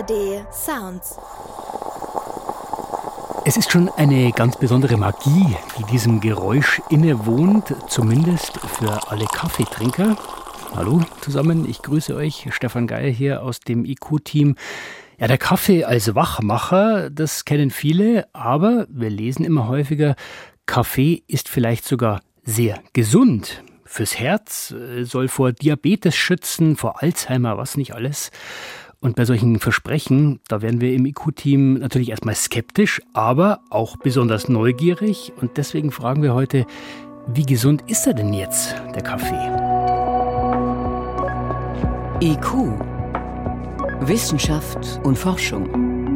ARD Sounds. Es ist schon eine ganz besondere Magie, die diesem Geräusch innewohnt, zumindest für alle Kaffeetrinker. Hallo zusammen, ich grüße euch, Stefan Geier hier aus dem IQ-Team. Ja, der Kaffee als Wachmacher, das kennen viele, aber wir lesen immer häufiger, Kaffee ist vielleicht sogar sehr gesund. Fürs Herz, soll vor Diabetes schützen, vor Alzheimer, was nicht alles. Und bei solchen Versprechen, da werden wir im IQ-Team natürlich erstmal skeptisch, aber auch besonders neugierig. Und deswegen fragen wir heute, wie gesund ist er denn jetzt, der Kaffee? IQ. Wissenschaft und Forschung.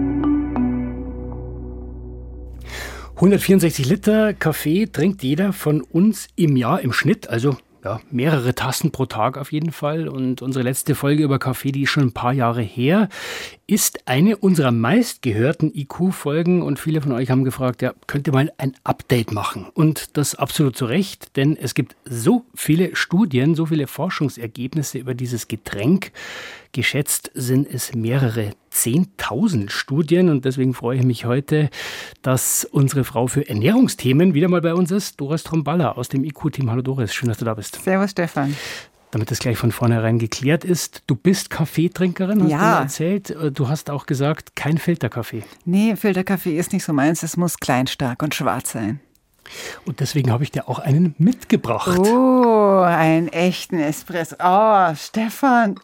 164 Liter Kaffee trinkt jeder von uns im Jahr im Schnitt, also ja, mehrere Tassen pro Tag auf jeden Fall. Und unsere letzte Folge über Kaffee, die ist schon ein paar Jahre her, ist eine unserer meistgehörten IQ-Folgen. Und viele von euch haben gefragt, ja, könnt ihr mal ein Update machen? Und das absolut zu Recht, denn es gibt so viele Studien, so viele Forschungsergebnisse über dieses Getränk. Geschätzt sind es mehrere 10.000 Studien. Und deswegen freue ich mich heute, dass unsere Frau für Ernährungsthemen wieder mal bei uns ist, Doris Tromballa aus dem IQ-Team. Hallo Doris, schön, dass du da bist. Servus Stefan. Damit das gleich von vornherein geklärt ist, du bist Kaffeetrinkerin, hast du mir erzählt. Du hast auch gesagt, kein Filterkaffee. Nee, Filterkaffee ist nicht so meins. Es muss klein, stark und schwarz sein. Und deswegen habe ich dir auch einen mitgebracht. Oh, einen echten Espresso. Oh, Stefan.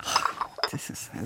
Das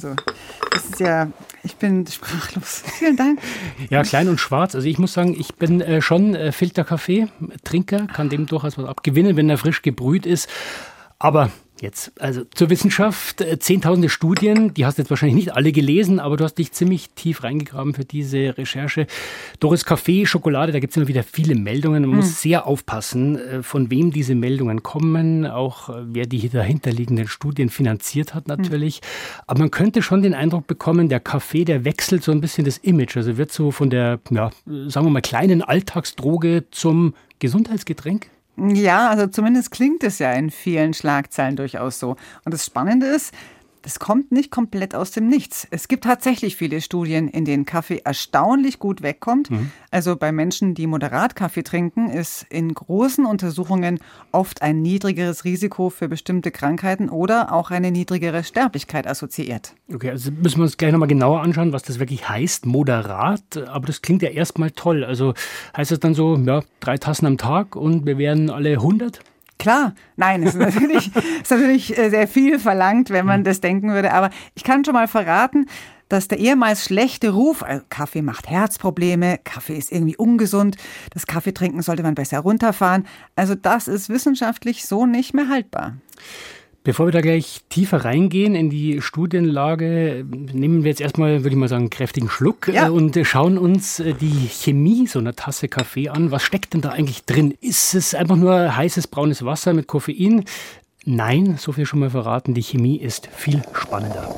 ist ja, ich bin sprachlos. Vielen Dank. Ja, klein und schwarz. Also ich muss sagen, ich bin schon Filterkaffee-Trinker, kann dem durchaus was abgewinnen, wenn er frisch gebrüht ist. Aber jetzt, also zur Wissenschaft, 10.000 Studien, die hast du jetzt wahrscheinlich nicht alle gelesen, aber du hast dich ziemlich tief reingegraben für diese Recherche. Doris, Kaffee, Schokolade, da gibt es immer wieder viele Meldungen. Man muss sehr aufpassen, von wem diese Meldungen kommen, auch wer die dahinterliegenden Studien finanziert hat natürlich. Aber man könnte schon den Eindruck bekommen, der Kaffee, der wechselt so ein bisschen das Image. Also wird so von der, ja, sagen wir mal, kleinen Alltagsdroge zum Gesundheitsgetränk. Ja, also zumindest klingt es ja in vielen Schlagzeilen durchaus so. Und das Spannende ist, das kommt nicht komplett aus dem Nichts. Es gibt tatsächlich viele Studien, in denen Kaffee erstaunlich gut wegkommt. Also bei Menschen, die moderat Kaffee trinken, ist in großen Untersuchungen oft ein niedrigeres Risiko für bestimmte Krankheiten oder auch eine niedrigere Sterblichkeit assoziiert. Okay, also müssen wir uns gleich nochmal genauer anschauen, was das wirklich heißt, moderat. Aber das klingt ja erstmal toll. Also heißt das dann so, ja, 3 Tassen am Tag und wir wären alle 100? Klar, nein, es ist natürlich sehr viel verlangt, wenn man das denken würde. Aber ich kann schon mal verraten, dass der ehemals schlechte Ruf, also Kaffee macht Herzprobleme, Kaffee ist irgendwie ungesund, das Kaffeetrinken sollte man besser runterfahren. Also das ist wissenschaftlich so nicht mehr haltbar. Bevor wir da gleich tiefer reingehen in die Studienlage, nehmen wir jetzt erstmal, würde ich mal sagen, einen kräftigen Schluck und schauen uns die Chemie so einer Tasse Kaffee an. Was steckt denn da eigentlich drin? Ist es einfach nur heißes braunes Wasser mit Koffein? Nein, so viel schon mal verraten, die Chemie ist viel spannender.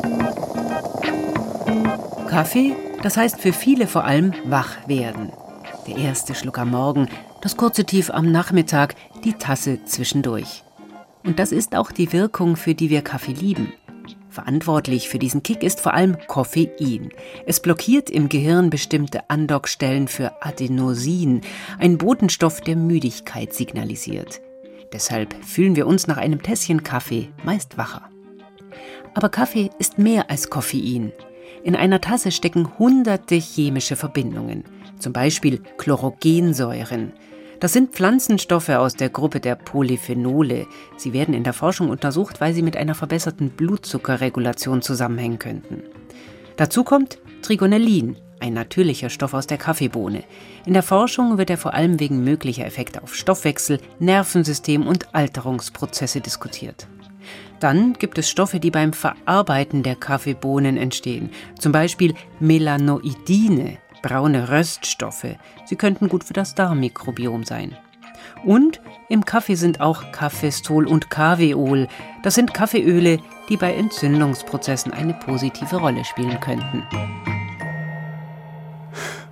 Kaffee, das heißt für viele vor allem wach werden. Der erste Schluck am Morgen, das kurze Tief am Nachmittag, die Tasse zwischendurch. Und das ist auch die Wirkung, für die wir Kaffee lieben. Verantwortlich für diesen Kick ist vor allem Koffein. Es blockiert im Gehirn bestimmte Andockstellen für Adenosin, ein Botenstoff, der Müdigkeit signalisiert. Deshalb fühlen wir uns nach einem Tässchen Kaffee meist wacher. Aber Kaffee ist mehr als Koffein. In einer Tasse stecken hunderte chemische Verbindungen, zum Beispiel Chlorogensäuren. Das sind Pflanzenstoffe aus der Gruppe der Polyphenole. Sie werden in der Forschung untersucht, weil sie mit einer verbesserten Blutzuckerregulation zusammenhängen könnten. Dazu kommt Trigonellin, ein natürlicher Stoff aus der Kaffeebohne. In der Forschung wird er vor allem wegen möglicher Effekte auf Stoffwechsel, Nervensystem und Alterungsprozesse diskutiert. Dann gibt es Stoffe, die beim Verarbeiten der Kaffeebohnen entstehen. Zum Beispiel Melanoidine, braune Röststoffe. Sie könnten gut für das Darmmikrobiom sein. Und im Kaffee sind auch Kaffeestol und Kaveol. Das sind Kaffeeöle, die bei Entzündungsprozessen eine positive Rolle spielen könnten.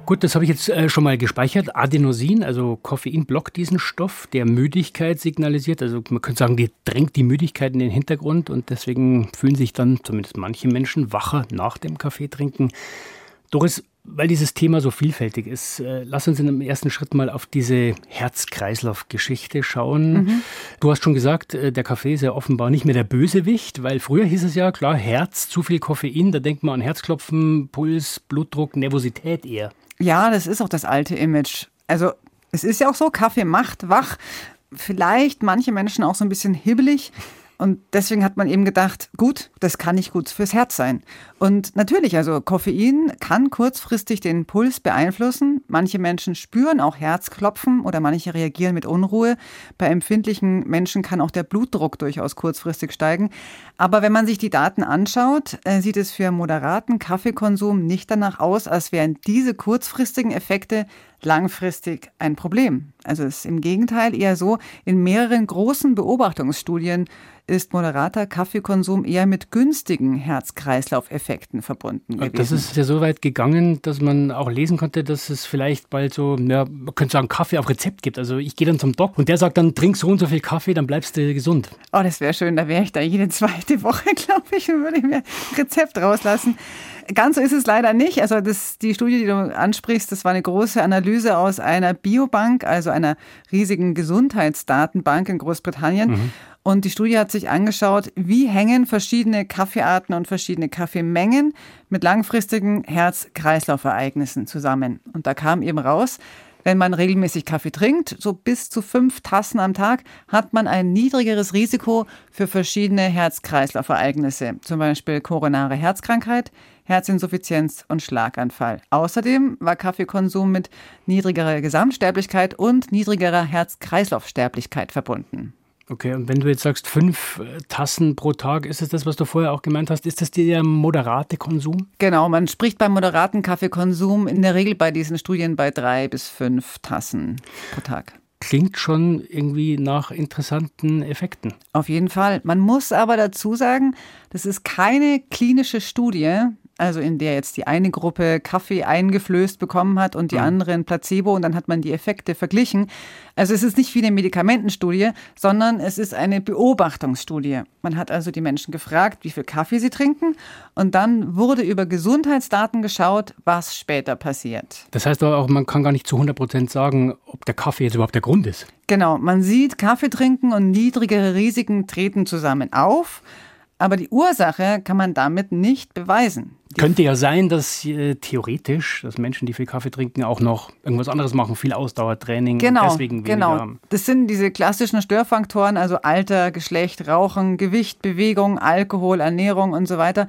Gut, das habe ich jetzt schon mal gespeichert. Adenosin, also Koffein, blockt diesen Stoff, der Müdigkeit signalisiert. Also man könnte sagen, die drängt die Müdigkeit in den Hintergrund und deswegen fühlen sich dann zumindest manche Menschen wacher nach dem Kaffeetrinken. Doris, weil dieses Thema so vielfältig ist, lass uns in dem ersten Schritt mal auf diese Herz-Kreislauf-Geschichte schauen. Du hast schon gesagt, der Kaffee ist ja offenbar nicht mehr der Bösewicht, weil früher hieß es ja, klar, Herz, zu viel Koffein, da denkt man an Herzklopfen, Puls, Blutdruck, Nervosität eher. Ja, das ist auch das alte Image. Also es ist ja auch so, Kaffee macht wach, vielleicht manche Menschen auch so ein bisschen hibbelig. Und deswegen hat man eben gedacht, gut, das kann nicht gut fürs Herz sein. Und natürlich, also Koffein kann kurzfristig den Puls beeinflussen. Manche Menschen spüren auch Herzklopfen oder manche reagieren mit Unruhe. Bei empfindlichen Menschen kann auch der Blutdruck durchaus kurzfristig steigen. Aber wenn man sich die Daten anschaut, sieht es für moderaten Kaffeekonsum nicht danach aus, als wären diese kurzfristigen Effekte langfristig ein Problem. Also es ist im Gegenteil eher so, in mehreren großen Beobachtungsstudien ist moderater Kaffeekonsum eher mit günstigen Herz-Kreislauf-Effekten verbunden gewesen. Das ist ja so weit gegangen, dass man auch lesen konnte, dass es vielleicht bald so, man könnte sagen, Kaffee auf Rezept gibt. Also ich gehe dann zum Doc und der sagt dann, trink so und so viel Kaffee, dann bleibst du gesund. Oh, das wäre schön, da wäre ich da jede zweite Woche, glaube ich, und würde mir Rezept rauslassen. Ganz so ist es leider nicht. Also die Studie, die du ansprichst, das war eine große Analyse aus einer Biobank, also einer riesigen Gesundheitsdatenbank in Großbritannien. Und die Studie hat sich angeschaut, wie hängen verschiedene Kaffeearten und verschiedene Kaffeemengen mit langfristigen Herz-Kreislauf-Ereignissen zusammen. Und da kam eben raus, wenn man regelmäßig Kaffee trinkt, so bis zu 5 Tassen am Tag, hat man ein niedrigeres Risiko für verschiedene Herz-Kreislauf-Ereignisse, zum Beispiel koronare Herzkrankheit, Herzinsuffizienz und Schlaganfall. Außerdem war Kaffeekonsum mit niedrigerer Gesamtsterblichkeit und niedrigerer Herz-Kreislauf-Sterblichkeit verbunden. Okay, und wenn du jetzt sagst 5 Tassen pro Tag, ist es das, was du vorher auch gemeint hast? Ist das der moderate Konsum? Genau, man spricht beim moderaten Kaffeekonsum in der Regel bei diesen Studien bei 3 bis 5 Tassen pro Tag. Klingt schon irgendwie nach interessanten Effekten. Auf jeden Fall. Man muss aber dazu sagen, das ist keine klinische Studie, also in der jetzt die eine Gruppe Kaffee eingeflößt bekommen hat und die andere ein Placebo und dann hat man die Effekte verglichen. Also es ist nicht wie eine Medikamentenstudie, sondern es ist eine Beobachtungsstudie. Man hat also die Menschen gefragt, wie viel Kaffee sie trinken und dann wurde über Gesundheitsdaten geschaut, was später passiert. Das heißt aber auch, man kann gar nicht zu 100% sagen, ob der Kaffee jetzt überhaupt der Grund ist. Genau, man sieht, Kaffee trinken und niedrigere Risiken treten zusammen auf. Aber die Ursache kann man damit nicht beweisen. Könnte ja sein, dass theoretisch, dass Menschen, die viel Kaffee trinken, auch noch irgendwas anderes machen, viel Ausdauertraining und deswegen weniger haben. Das sind diese klassischen Störfaktoren, also Alter, Geschlecht, Rauchen, Gewicht, Bewegung, Alkohol, Ernährung und so weiter.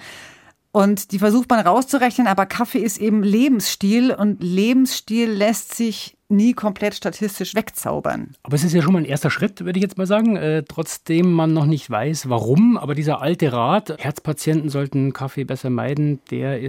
Und die versucht man rauszurechnen, aber Kaffee ist eben Lebensstil und Lebensstil lässt sich nie komplett statistisch wegzaubern. Aber es ist ja schon mal ein erster Schritt, würde ich jetzt mal sagen, trotzdem man noch nicht weiß, warum. Aber dieser alte Rat, Herzpatienten sollten Kaffee besser meiden, der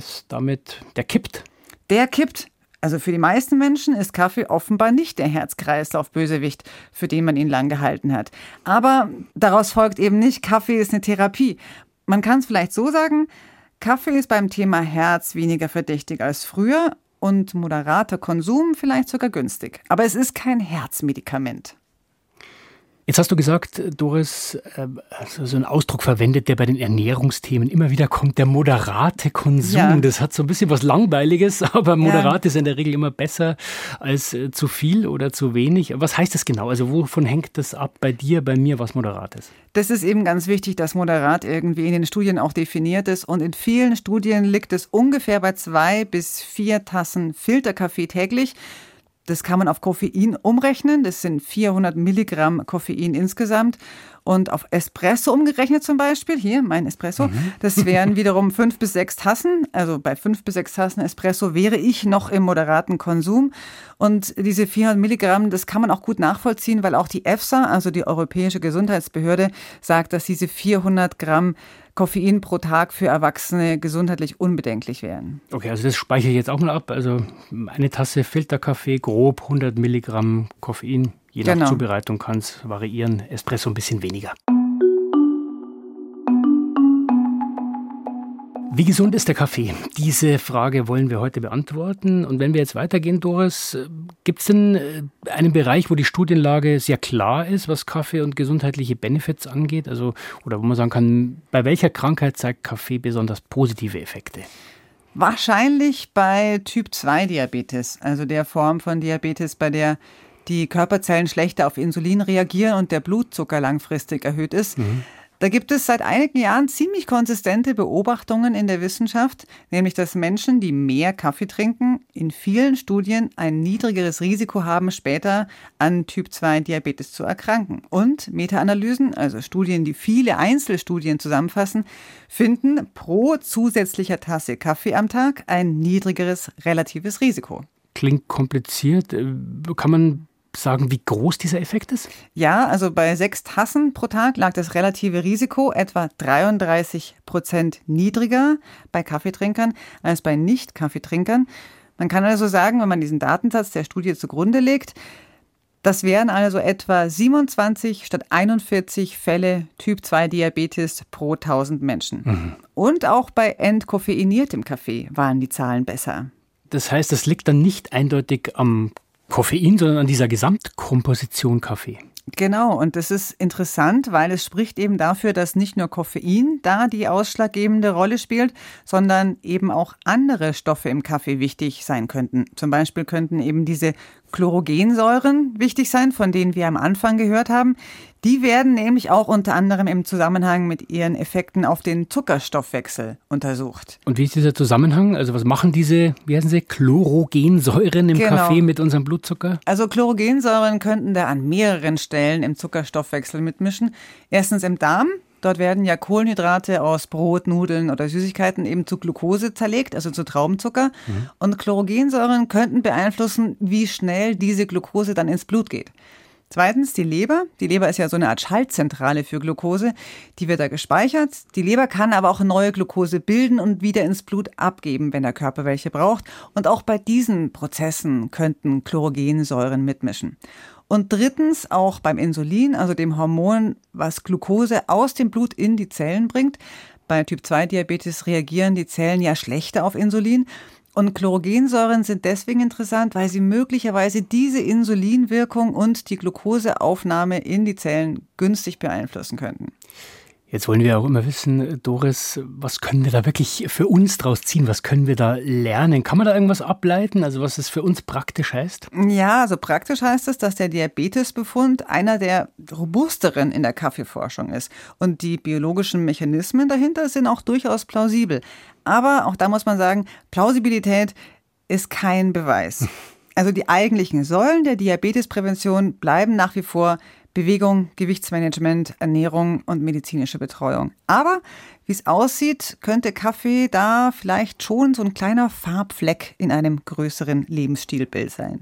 kippt. Der kippt. Also für die meisten Menschen ist Kaffee offenbar nicht der Herz-Kreislauf-Bösewicht, für den man ihn lang gehalten hat. Aber daraus folgt eben nicht, Kaffee ist eine Therapie. Man kann es vielleicht so sagen, Kaffee ist beim Thema Herz weniger verdächtig als früher und moderater Konsum vielleicht sogar günstig. Aber es ist kein Herzmedikament. Jetzt hast du gesagt, Doris, so einen Ausdruck verwendet, der bei den Ernährungsthemen immer wieder kommt, der moderate Konsum. Ja. Das hat so ein bisschen was Langweiliges, aber moderat ist in der Regel immer besser als zu viel oder zu wenig. Was heißt das genau? Also wovon hängt das ab bei dir, bei mir, was moderat ist? Das ist eben ganz wichtig, dass moderat irgendwie in den Studien auch definiert ist. Und in vielen Studien liegt es ungefähr bei 2 bis 4 Tassen Filterkaffee täglich. Das kann man auf Koffein umrechnen. Das sind 400 Milligramm Koffein insgesamt. Und auf Espresso umgerechnet zum Beispiel, hier mein Espresso, das wären wiederum 5 bis 6 Tassen. Also bei 5 bis 6 Tassen Espresso wäre ich noch im moderaten Konsum. Und diese 400 Milligramm, das kann man auch gut nachvollziehen, weil auch die EFSA, also die Europäische Gesundheitsbehörde, sagt, dass diese 400 Gramm Koffein pro Tag für Erwachsene gesundheitlich unbedenklich wären. Okay, also das speichere ich jetzt auch mal ab. Also eine Tasse Filterkaffee, grob 100 Milligramm Koffein. Je nach Zubereitung kann es variieren. Espresso ein bisschen weniger. Wie gesund ist der Kaffee? Diese Frage wollen wir heute beantworten. Und wenn wir jetzt weitergehen, Doris, gibt es denn einen Bereich, wo die Studienlage sehr klar ist, was Kaffee und gesundheitliche Benefits angeht? Also, oder wo man sagen kann, bei welcher Krankheit zeigt Kaffee besonders positive Effekte? Wahrscheinlich bei Typ-2-Diabetes, also der Form von Diabetes, bei der die Körperzellen schlechter auf Insulin reagieren und der Blutzucker langfristig erhöht ist. Da gibt es seit einigen Jahren ziemlich konsistente Beobachtungen in der Wissenschaft, nämlich dass Menschen, die mehr Kaffee trinken, in vielen Studien ein niedrigeres Risiko haben, später an Typ-2-Diabetes zu erkranken. Und Meta-Analysen, also Studien, die viele Einzelstudien zusammenfassen, finden pro zusätzlicher Tasse Kaffee am Tag ein niedrigeres relatives Risiko. Klingt kompliziert. Kann man sagen, wie groß dieser Effekt ist? Ja, also bei 6 Tassen pro Tag lag das relative Risiko etwa 33% niedriger bei Kaffeetrinkern als bei Nicht-Kaffeetrinkern. Man kann also sagen, wenn man diesen Datensatz der Studie zugrunde legt, das wären also etwa 27 statt 41 Fälle Typ-2-Diabetes pro 1000 Menschen. Und auch bei entkoffeiniertem Kaffee waren die Zahlen besser. Das heißt, das liegt dann nicht eindeutig am Koffein, sondern an dieser Gesamtkomposition Kaffee. Genau, und das ist interessant, weil es spricht eben dafür, dass nicht nur Koffein da die ausschlaggebende Rolle spielt, sondern eben auch andere Stoffe im Kaffee wichtig sein könnten. Zum Beispiel könnten eben diese Chlorogensäuren wichtig sein, von denen wir am Anfang gehört haben. Die werden nämlich auch unter anderem im Zusammenhang mit ihren Effekten auf den Zuckerstoffwechsel untersucht. Und wie ist dieser Zusammenhang? Also was machen diese, wie heißen sie, Chlorogensäuren im Kaffee mit unserem Blutzucker? Also Chlorogensäuren könnten da an mehreren Stellen im Zuckerstoffwechsel mitmischen. Erstens im Darm. Dort werden ja Kohlenhydrate aus Brot, Nudeln oder Süßigkeiten eben zu Glucose zerlegt, also zu Traubenzucker. Und Chlorogensäuren könnten beeinflussen, wie schnell diese Glucose dann ins Blut geht. Zweitens die Leber. Die Leber ist ja so eine Art Schaltzentrale für Glucose. Die wird da gespeichert. Die Leber kann aber auch neue Glucose bilden und wieder ins Blut abgeben, wenn der Körper welche braucht. Und auch bei diesen Prozessen könnten Chlorogensäuren mitmischen. Und drittens auch beim Insulin, also dem Hormon, was Glucose aus dem Blut in die Zellen bringt. Bei Typ-2-Diabetes reagieren die Zellen ja schlechter auf Insulin. Und Chlorogensäuren sind deswegen interessant, weil sie möglicherweise diese Insulinwirkung und die Glucoseaufnahme in die Zellen günstig beeinflussen könnten. Jetzt wollen wir auch immer wissen, Doris, was können wir da wirklich für uns draus ziehen? Was können wir da lernen? Kann man da irgendwas ableiten? Also was es für uns praktisch heißt? Ja, also praktisch heißt es, dass der Diabetesbefund einer der robusteren in der Kaffeeforschung ist. Und die biologischen Mechanismen dahinter sind auch durchaus plausibel. Aber auch da muss man sagen, Plausibilität ist kein Beweis. Also die eigentlichen Säulen der Diabetesprävention bleiben nach wie vor Bewegung, Gewichtsmanagement, Ernährung und medizinische Betreuung. Aber wie es aussieht, könnte Kaffee da vielleicht schon so ein kleiner Farbfleck in einem größeren Lebensstilbild sein.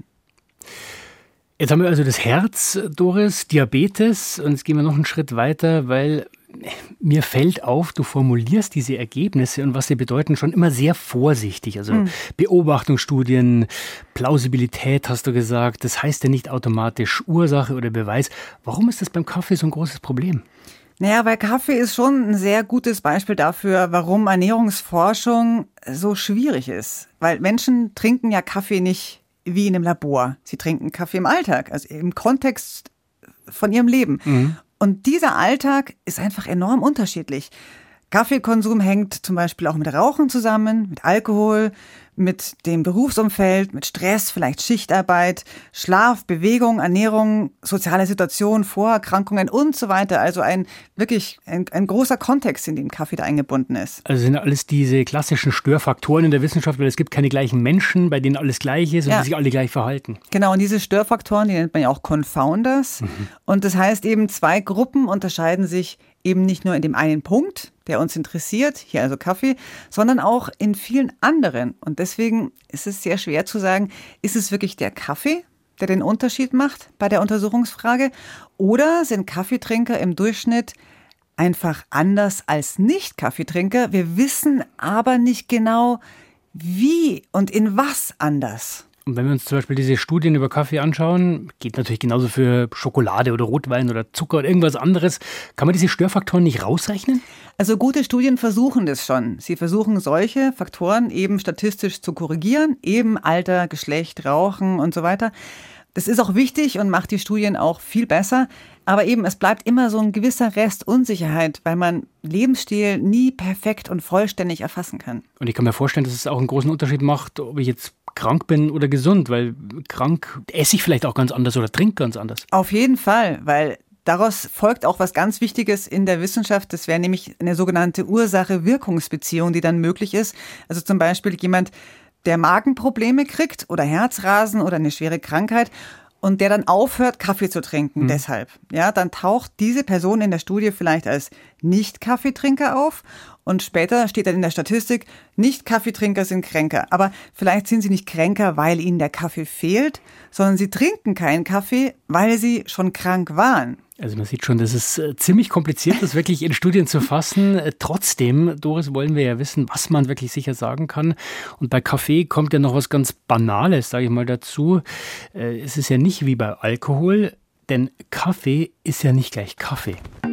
Jetzt haben wir also das Herz, Doris, Diabetes, und jetzt gehen wir noch einen Schritt weiter, weil mir fällt auf, du formulierst diese Ergebnisse und was sie bedeuten schon immer sehr vorsichtig. Also Beobachtungsstudien, Plausibilität hast du gesagt, das heißt ja nicht automatisch Ursache oder Beweis. Warum ist das beim Kaffee so ein großes Problem? Naja, weil Kaffee ist schon ein sehr gutes Beispiel dafür, warum Ernährungsforschung so schwierig ist. Weil Menschen trinken ja Kaffee nicht wie in einem Labor. Sie trinken Kaffee im Alltag, also im Kontext von ihrem Leben. Und dieser Alltag ist einfach enorm unterschiedlich. Kaffeekonsum hängt zum Beispiel auch mit Rauchen zusammen, mit Alkohol, mit dem Berufsumfeld, mit Stress, vielleicht Schichtarbeit, Schlaf, Bewegung, Ernährung, soziale Situation, Vorerkrankungen und so weiter. Also ein großer Kontext, in dem Kaffee da eingebunden ist. Also sind alles diese klassischen Störfaktoren in der Wissenschaft, weil es gibt keine gleichen Menschen, bei denen alles gleich ist und die sich alle gleich verhalten. Genau, und diese Störfaktoren, die nennt man ja auch Confounders. Und das heißt eben, 2 Gruppen unterscheiden sich eben nicht nur in dem einen Punkt, der uns interessiert, hier also Kaffee, sondern auch in vielen anderen. Und deswegen ist es sehr schwer zu sagen, ist es wirklich der Kaffee, der den Unterschied macht bei der Untersuchungsfrage? Oder sind Kaffeetrinker im Durchschnitt einfach anders als Nicht-Kaffeetrinker? Wir wissen aber nicht genau, wie und in was anders. Und wenn wir uns zum Beispiel diese Studien über Kaffee anschauen, geht natürlich genauso für Schokolade oder Rotwein oder Zucker oder irgendwas anderes. Kann man diese Störfaktoren nicht rausrechnen? Also gute Studien versuchen das schon. Sie versuchen solche Faktoren eben statistisch zu korrigieren, eben Alter, Geschlecht, Rauchen und so weiter. Das ist auch wichtig und macht die Studien auch viel besser. Aber eben, es bleibt immer so ein gewisser Rest Unsicherheit, weil man Lebensstil nie perfekt und vollständig erfassen kann. Und ich kann mir vorstellen, dass es auch einen großen Unterschied macht, ob ich jetzt krank bin oder gesund, weil krank esse ich vielleicht auch ganz anders oder trinke ganz anders. Auf jeden Fall, weil daraus folgt auch was ganz Wichtiges in der Wissenschaft. Das wäre nämlich eine sogenannte Ursache-Wirkungsbeziehung, die dann möglich ist. Also zum Beispiel jemand, der Magenprobleme kriegt oder Herzrasen oder eine schwere Krankheit und der dann aufhört, Kaffee zu trinken deshalb. Ja, dann taucht diese Person in der Studie vielleicht als Nicht-Kaffeetrinker auf und später steht dann in der Statistik, Nicht-Kaffeetrinker sind kränker. Aber vielleicht sind sie nicht kränker, weil ihnen der Kaffee fehlt, sondern sie trinken keinen Kaffee, weil sie schon krank waren. Also man sieht schon, das ist ziemlich kompliziert, das wirklich in Studien zu fassen. Trotzdem, Doris, wollen wir ja wissen, was man wirklich sicher sagen kann. Und bei Kaffee kommt ja noch was ganz Banales, sage ich mal dazu. Es ist ja nicht wie bei Alkohol, denn Kaffee ist ja nicht gleich Kaffee.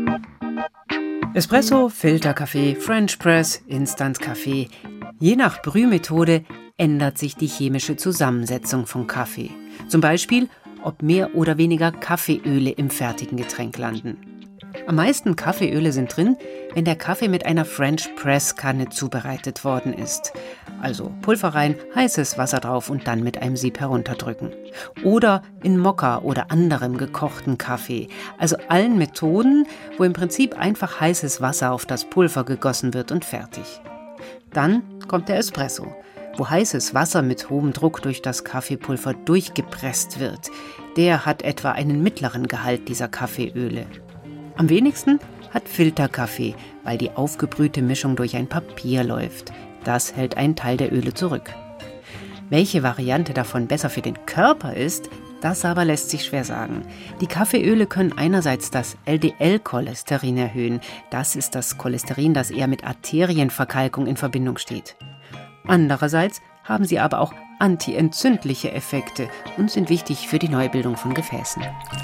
Espresso, Filterkaffee, French Press, Instant-Kaffee. Je nach Brühmethode ändert sich die chemische Zusammensetzung von Kaffee. Zum Beispiel, ob mehr oder weniger Kaffeeöle im fertigen Getränk landen. Am meisten Kaffeeöle sind drin, wenn der Kaffee mit einer French Press Kanne zubereitet worden ist. Also Pulver rein, heißes Wasser drauf und dann mit einem Sieb herunterdrücken. Oder in Mokka oder anderem gekochten Kaffee. Also allen Methoden, wo im Prinzip einfach heißes Wasser auf das Pulver gegossen wird und fertig. Dann kommt der Espresso, wo heißes Wasser mit hohem Druck durch das Kaffeepulver durchgepresst wird. Der hat etwa einen mittleren Gehalt dieser Kaffeeöle. Am wenigsten hat Filterkaffee, weil die aufgebrühte Mischung durch ein Papier läuft. Das hält einen Teil der Öle zurück. Welche Variante davon besser für den Körper ist, das aber lässt sich schwer sagen. Die Kaffeeöle können einerseits das LDL-Cholesterin erhöhen. Das ist das Cholesterin, das eher mit Arterienverkalkung in Verbindung steht. Andererseits haben sie aber auch antientzündliche Effekte und sind wichtig für die Neubildung von Gefäßen.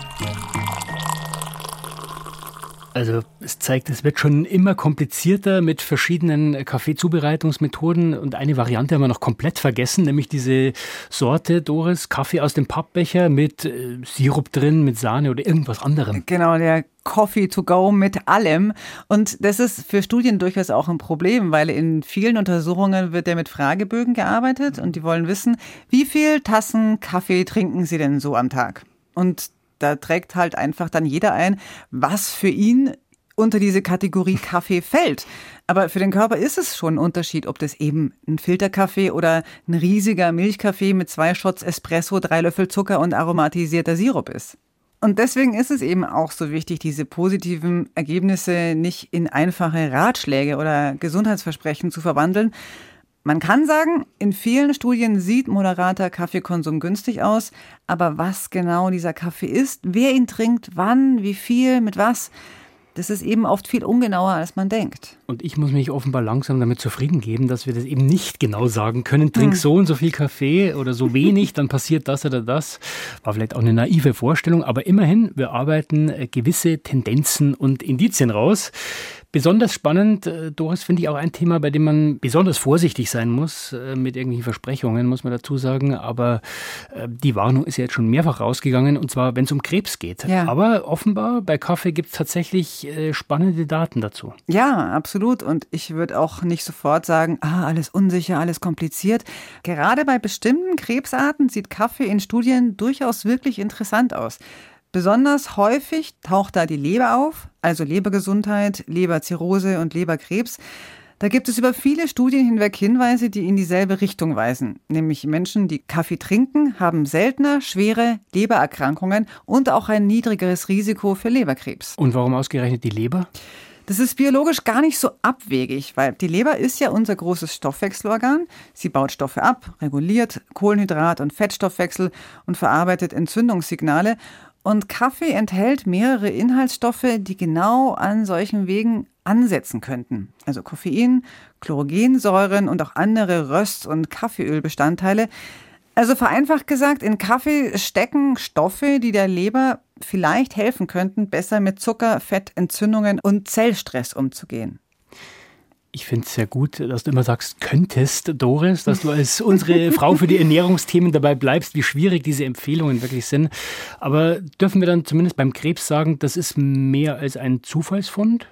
Also es zeigt, es wird schon immer komplizierter mit verschiedenen Kaffeezubereitungsmethoden und eine Variante haben wir noch komplett vergessen, nämlich diese Sorte, Doris, Kaffee aus dem Pappbecher mit Sirup drin, mit Sahne oder irgendwas anderem. Genau, der Coffee to go mit allem. Und das ist für Studien durchaus auch ein Problem, weil in vielen Untersuchungen wird ja mit Fragebögen gearbeitet und die wollen wissen, wie viel Tassen Kaffee trinken sie denn so am Tag? Und da trägt halt einfach dann jeder ein, was für ihn unter diese Kategorie Kaffee fällt. Aber für den Körper ist es schon ein Unterschied, ob das eben ein Filterkaffee oder ein riesiger Milchkaffee mit 2 Shots Espresso, 3 Löffel Zucker und aromatisierter Sirup ist. Und deswegen ist es eben auch so wichtig, diese positiven Ergebnisse nicht in einfache Ratschläge oder Gesundheitsversprechen zu verwandeln. Man kann sagen, in vielen Studien sieht moderater Kaffeekonsum günstig aus, aber was genau dieser Kaffee ist, wer ihn trinkt, wann, wie viel, mit was, das ist eben oft viel ungenauer, als man denkt. Und ich muss mich offenbar langsam damit zufrieden geben, dass wir das eben nicht genau sagen können. Trink so und so viel Kaffee oder so wenig, dann passiert das oder das. War vielleicht auch eine naive Vorstellung, aber immerhin, wir arbeiten gewisse Tendenzen und Indizien raus. Besonders spannend, Doris, finde ich auch ein Thema, bei dem man besonders vorsichtig sein muss, mit irgendwelchen Versprechungen, muss man dazu sagen. Aber die Warnung ist ja jetzt schon mehrfach rausgegangen, und zwar, wenn es um Krebs geht. Ja. Aber offenbar, bei Kaffee gibt es tatsächlich spannende Daten dazu. Ja, absolut. Und ich würde auch nicht sofort sagen, alles unsicher, alles kompliziert. Gerade bei bestimmten Krebsarten sieht Kaffee in Studien durchaus wirklich interessant aus. Besonders häufig taucht da die Leber auf, also Lebergesundheit, Leberzirrhose und Leberkrebs. Da gibt es über viele Studien hinweg Hinweise, die in dieselbe Richtung weisen. Nämlich Menschen, die Kaffee trinken, haben seltener schwere Lebererkrankungen und auch ein niedrigeres Risiko für Leberkrebs. Und warum ausgerechnet die Leber? Das ist biologisch gar nicht so abwegig, weil die Leber ist ja unser großes Stoffwechselorgan. Sie baut Stoffe ab, reguliert Kohlenhydrat- und Fettstoffwechsel und verarbeitet Entzündungssignale. Und Kaffee enthält mehrere Inhaltsstoffe, die genau an solchen Wegen ansetzen könnten. Also Koffein, Chlorogensäuren und auch andere Röst- und Kaffeeölbestandteile. Also vereinfacht gesagt, in Kaffee stecken Stoffe, die der Leber vielleicht helfen könnten, besser mit Zucker, Fett, Entzündungen und Zellstress umzugehen. Ich finde es sehr gut, dass du immer sagst, könntest, Doris, dass du als unsere Frau für die Ernährungsthemen dabei bleibst, wie schwierig diese Empfehlungen wirklich sind. Aber dürfen wir dann zumindest beim Krebs sagen, das ist mehr als ein Zufallsfund?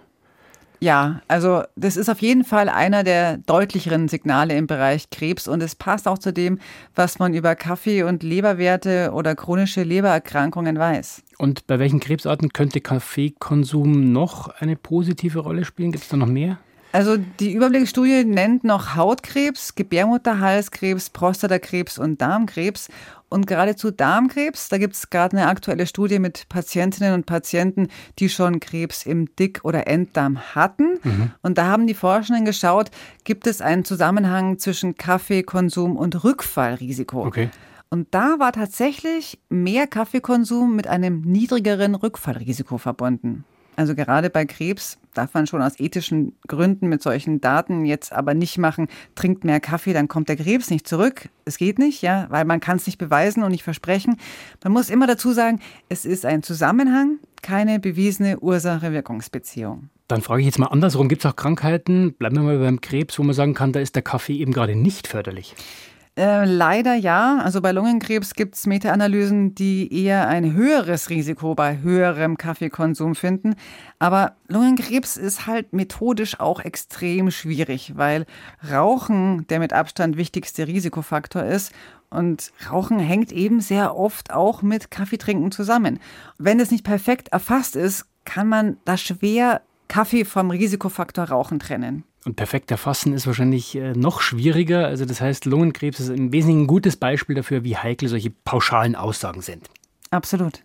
Ja, also das ist auf jeden Fall einer der deutlicheren Signale im Bereich Krebs und es passt auch zu dem, was man über Kaffee- und Leberwerte oder chronische Lebererkrankungen weiß. Und bei welchen Krebsarten könnte Kaffeekonsum noch eine positive Rolle spielen? Gibt es da noch mehr? Also die Überblicksstudie nennt noch Hautkrebs, Gebärmutterhalskrebs, Prostatakrebs und Darmkrebs. Und gerade zu Darmkrebs, da gibt es gerade eine aktuelle Studie mit Patientinnen und Patienten, die schon Krebs im Dick- oder Enddarm hatten. Und da haben die Forschenden geschaut, gibt es einen Zusammenhang zwischen Kaffeekonsum und Rückfallrisiko. Okay. Und da war tatsächlich mehr Kaffeekonsum mit einem niedrigeren Rückfallrisiko verbunden. Also gerade bei Krebs darf man schon aus ethischen Gründen mit solchen Daten jetzt aber nicht machen, trinkt mehr Kaffee, dann kommt der Krebs nicht zurück. Es geht nicht, ja, weil man kann es nicht beweisen und nicht versprechen. Man muss immer dazu sagen, es ist ein Zusammenhang, keine bewiesene Ursache-Wirkungsbeziehung. Dann frage ich jetzt mal andersrum, gibt es auch Krankheiten, bleiben wir mal beim Krebs, wo man sagen kann, da ist der Kaffee eben gerade nicht förderlich? Leider ja. Also bei Lungenkrebs gibt es Meta-Analysen, die eher ein höheres Risiko bei höherem Kaffeekonsum finden. Aber Lungenkrebs ist halt methodisch auch extrem schwierig, weil Rauchen der mit Abstand wichtigste Risikofaktor ist. Und Rauchen hängt eben sehr oft auch mit Kaffeetrinken zusammen. Wenn es nicht perfekt erfasst ist, kann man da schwer Kaffee vom Risikofaktor Rauchen trennen. Und perfekt erfassen ist wahrscheinlich noch schwieriger. Also das heißt, Lungenkrebs ist im Wesentlichen ein gutes Beispiel dafür, wie heikel solche pauschalen Aussagen sind. Absolut.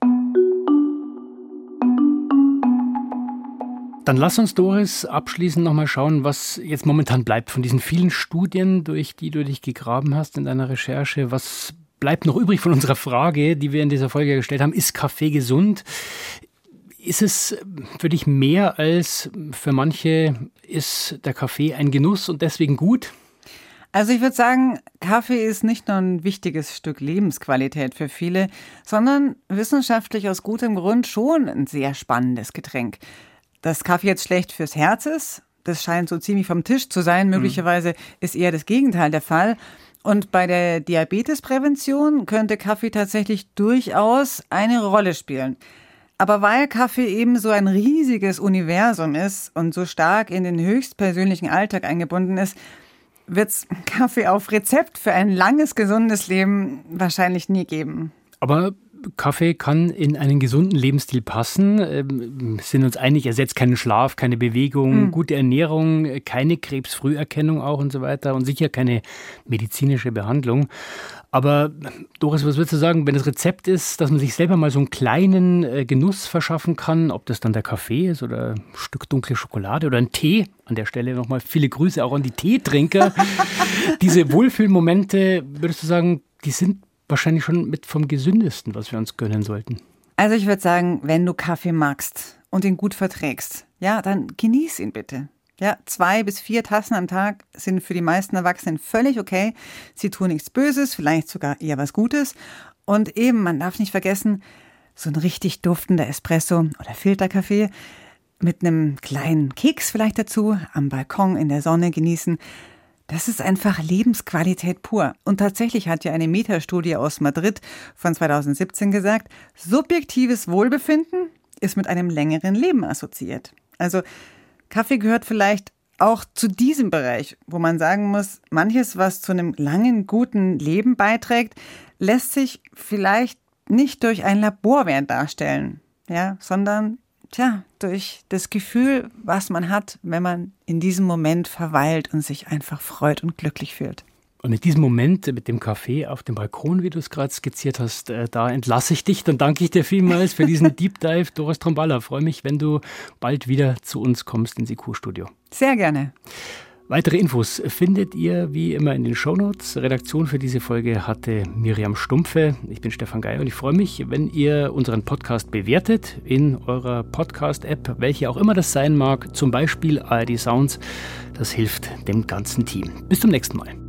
Dann lass uns, Doris, abschließend nochmal schauen, was jetzt momentan bleibt von diesen vielen Studien, durch die du dich gegraben hast in deiner Recherche. Was bleibt noch übrig von unserer Frage, die wir in dieser Folge gestellt haben? Ist Kaffee gesund? Ist es für dich mehr als für manche, ist der Kaffee ein Genuss und deswegen gut? Also ich würde sagen, Kaffee ist nicht nur ein wichtiges Stück Lebensqualität für viele, sondern wissenschaftlich aus gutem Grund schon ein sehr spannendes Getränk. Dass Kaffee jetzt schlecht fürs Herz ist, das scheint so ziemlich vom Tisch zu sein. Möglicherweise ist eher das Gegenteil der Fall. Und bei der Diabetesprävention könnte Kaffee tatsächlich durchaus eine Rolle spielen. Aber weil Kaffee eben so ein riesiges Universum ist und so stark in den höchstpersönlichen Alltag eingebunden ist, wird's Kaffee auf Rezept für ein langes, gesundes Leben wahrscheinlich nie geben. Aber Kaffee kann in einen gesunden Lebensstil passen. Sind uns einig, ersetzt keinen Schlaf, keine Bewegung, gute Ernährung, keine Krebsfrüherkennung auch und so weiter und sicher keine medizinische Behandlung. Aber Doris, was würdest du sagen, wenn das Rezept ist, dass man sich selber mal so einen kleinen Genuss verschaffen kann, ob das dann der Kaffee ist oder ein Stück dunkle Schokolade oder ein Tee? An der Stelle nochmal viele Grüße auch an die Teetrinker. Diese Wohlfühlmomente, würdest du sagen, die sind wahrscheinlich schon mit vom Gesündesten, was wir uns gönnen sollten. Also ich würde sagen, wenn du Kaffee magst und ihn gut verträgst, ja, dann genieß ihn bitte. Ja, 2 bis 4 Tassen am Tag sind für die meisten Erwachsenen völlig okay. Sie tun nichts Böses, vielleicht sogar eher was Gutes. Und eben, man darf nicht vergessen, so ein richtig duftender Espresso oder Filterkaffee mit einem kleinen Keks vielleicht dazu, am Balkon in der Sonne genießen. Das ist einfach Lebensqualität pur. Und tatsächlich hat ja eine Metastudie aus Madrid von 2017 gesagt, subjektives Wohlbefinden ist mit einem längeren Leben assoziiert. Also Kaffee gehört vielleicht auch zu diesem Bereich, wo man sagen muss, manches, was zu einem langen, guten Leben beiträgt, lässt sich vielleicht nicht durch ein Laborwert darstellen, ja, sondern durch das Gefühl, was man hat, wenn man in diesem Moment verweilt und sich einfach freut und glücklich fühlt. Und in diesem Moment mit dem Kaffee auf dem Balkon, wie du es gerade skizziert hast, da entlasse ich dich. Dann danke ich dir vielmals für diesen Deep Dive. Doris Tromballa, freue mich, wenn du bald wieder zu uns kommst ins IQ-Studio. Sehr gerne. Weitere Infos findet ihr wie immer in den Shownotes. Redaktion für diese Folge hatte Miriam Stumpfe. Ich bin Stefan Geier und ich freue mich, wenn ihr unseren Podcast bewertet in eurer Podcast-App, welche auch immer das sein mag, zum Beispiel ARD Sounds. Das hilft dem ganzen Team. Bis zum nächsten Mal.